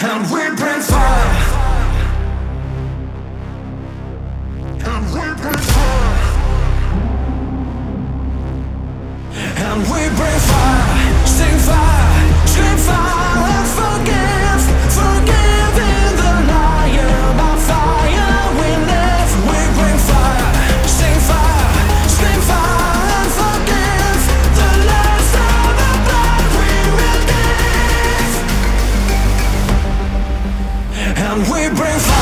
And we bring fire. And we bring fire. And we bring fire. Sing fire. Scream fire. And forgive. Forgive in the liar. By fire we live. We bring fire. Sing fire. Scream fire. And forgive. The last of the blood we will give. And we bring fire.